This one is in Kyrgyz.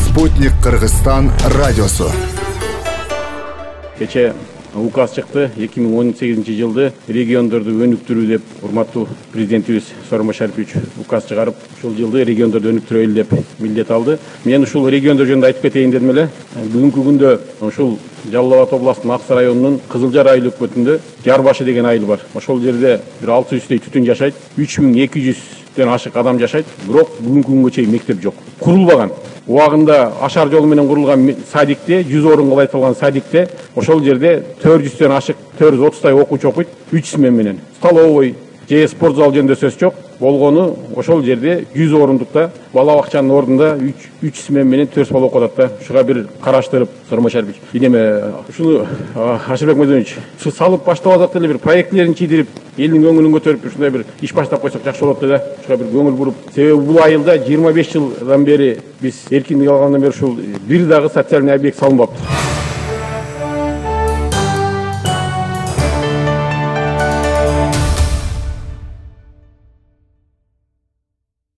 Спутник Кыргызстан радиосу. Кече указ чыкты. 2018 жылды региондорду өнүктүрүү деп урматтуу президентибиз Сооронбай Машарипович указ чыгарып, ушул жылды региондорду өнүктүрөлү деп милдет алды. Мен ушул региондор жөнүндө айтып кетейин дедим эле. Бүгүнкү күндө ушул Жалал Абад областынын Аксы районунун Кызылжар айыл өкмөтүндө Жарбашы деген айыл бар. Ошол жерде бир 600 түтүн жашайт. 3200 ашык адам жашайт. Бирок бүгүнкү күнгө чейин мектеп жок. Курулбаган. Убагында ашар жол менен курулган садикте, 100 орунга айтылган садикте, ошол жерде 400 ашык, 430 окуучу окуйт, 3 смена менен. Столовой же спорт зал жөнүндө сөз жок. Болгону ошол жерде 100 орундукта бала бакчанын ордунда 3 смена менен 4 бала окутат да. Ушуга бир караштырып, Сооронбай Машарипович. Ушуну Ашырбек Маденович, ушу салып баштап атат эле бир проектлерин чийдирип, элдин көңүлүн көтөрүп, ушундай бир иш баштап койсок жакшы болот да. Ушуга бир көңүл буруп. Себеби бул айылда 25 жылдан бери биз эркиндик алгандан бери ушул бир дагы социальный объект салынбаптыр.